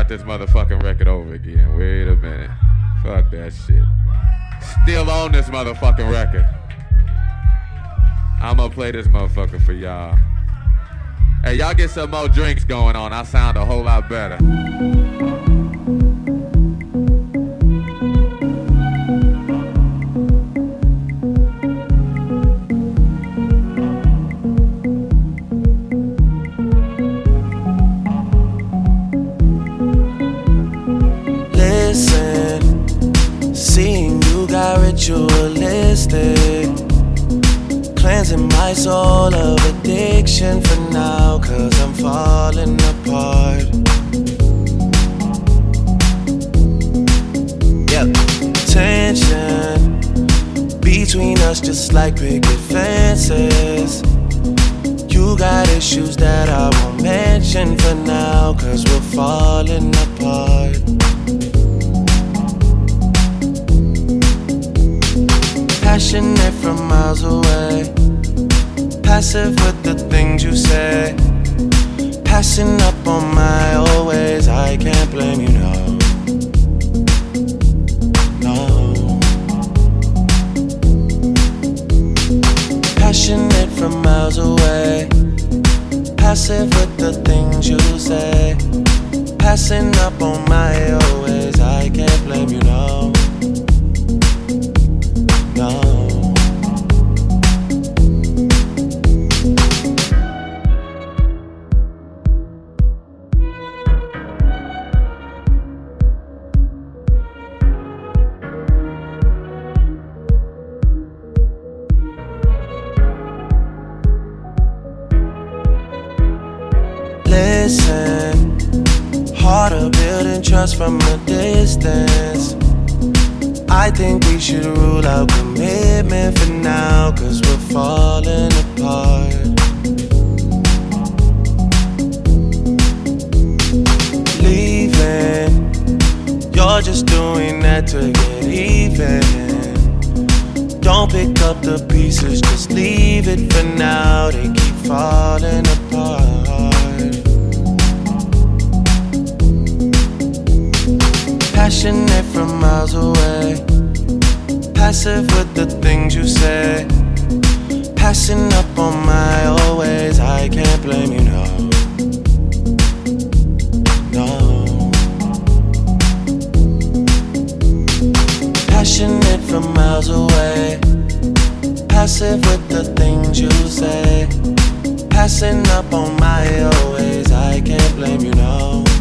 start this motherfucking record over again. Wait a minute. Fuck that shit. Still on this motherfucking record. I'm gonna play this motherfucker for y'all. Hey, y'all get some more drinks going on. I sound a whole lot better. Seeing you got ritualistic, cleansing my soul of addiction for now, 'cause I'm falling apart. Yep, tension between us just like picket fences. You got issues that I won't mention for now, 'cause we're falling apart. Passionate from miles away, passive with the things you say, passing up on my old ways. I can't blame you, no. Passionate from miles away, passive with the things you say, passing up on my old ways. I can't blame you, no. Listen, harder building trust from a distance. I think we should rule out commitment for now, 'cause we're falling apart. Leaving, you're just doing that to get even. Don't pick up the pieces, just leave it for now. They keep falling apart. Passionate from miles away, passive with the things you say, passing up on my old ways. I can't blame you, no. Passionate from miles away, passive with the things you say, passing up on my old ways. I can't blame you, no.